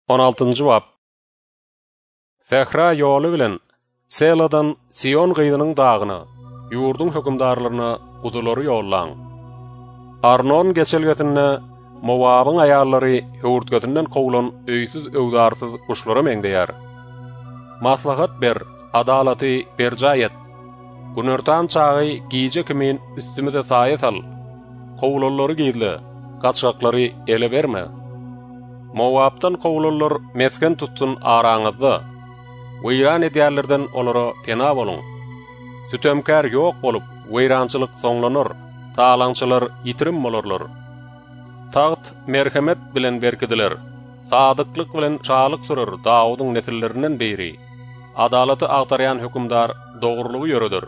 16-njy bab. Sehra ýoly bilen Seladan Sion gyzynyň dagyna, ýurdun hökümdarlaryna gudulary ýollaň. Arnon geçelgetinde Mowabyň aýallary höwürtgetinden kowulan öýsüz öwdarsyz kuşlara meňdeýär. Maslahat ber, adalaty berjayet. Günörtan çagy giýje kimin üstümize saýa sal. Kowulanlary giýle, gaçaklary ele berme. Mowabdan kowulanlar mesken tutsun araňyzda. Weýran edýärlerden olara pena bolun. Sütömkär ýok bolup, weýrançylyk soňlanır, taalaňçylar ýitirim bolarlar. Taht merhemet bilen berkidiler, sadyklyk bilen çalyk sürer Dawudyň nesillerinden beri. Adalaty agdaryan hökümdar dogrulygy ýöredir.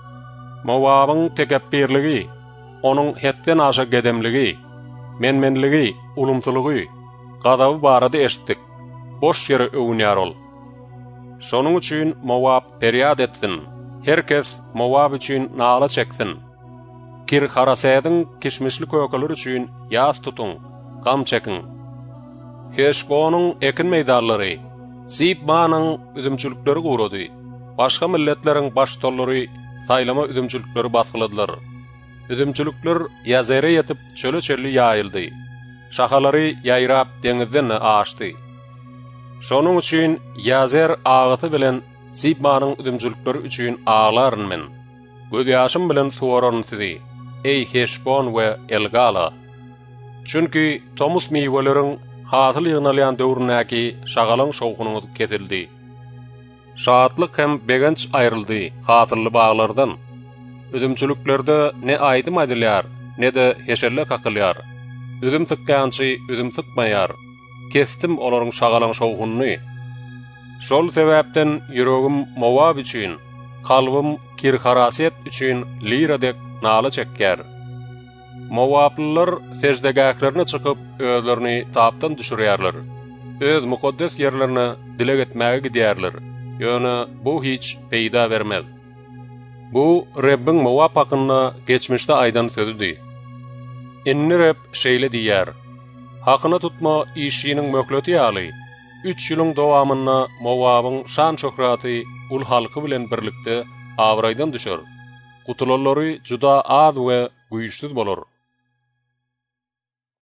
Mowabyň tekebbirligi, onuň hetden aşa gedemligi, menmenligi, ulumsylygy, gadaby barada eşitdik. Boş ýere öwünýär ol. Şonuň üçin Mowab periýat etsin. Herkes Mowab üçin nala çeksin. Kir harasadyň kişmişli kökeler üçin ýas tutun, gam çekin. Heşbonyň ekin meýdanlary, Sibmanyň üzümçülükleri gurady. Başga milletleriň başdollary saýlama üzümçülükleri basgyladylar. Üzümçülükler ýazere ýetip çöle-çölli ýaýyldy. Şahalary ýaýrap deňizden aşdy. Şonuň üçin ýazer agyty bilen Sibmanyň üzümçülükleri üçin ağlaryn men. Göz ýaşym bilen suwaran sizi, ey Heşbon we Elgala. Çünki tomus meýweleriň hasyl ýygnalýan döwründäki şagalan şowkunyňyz kesildi. Şaatlyk hem begenç aýryldy hatyrly baglardan. Üzümçüliklerde ne aýdym edilýär, ne de heşelle kakylýar. Üzüm sıkkãnçy üzüm sıkmaýar. Kestim olaryň şagalan şowkunyny. Şol sebäpden ýüregim Mowab üçin, kalbym kirharaset üçin liradek nala çekýär. Mowablylar sejdegäklerini çykyp özlerini tapdan düşürýärler. Öz mukaddes ýerlerini dilek etmäge gidýärler. Ýöne bu hiç peýda bermez. Bu Rabbiň Mowab hakyna geçmişde aýdan sözüdi. Inni Rab şeýle diýär: hakyna tutma işiniň mökleti ýaly. 3 ýylyň dowamyna Mowabyň şan şöhraty ul halky bilen birlikde awraýdan düşer. Gutulanlary juda az we güýçsiz bolar.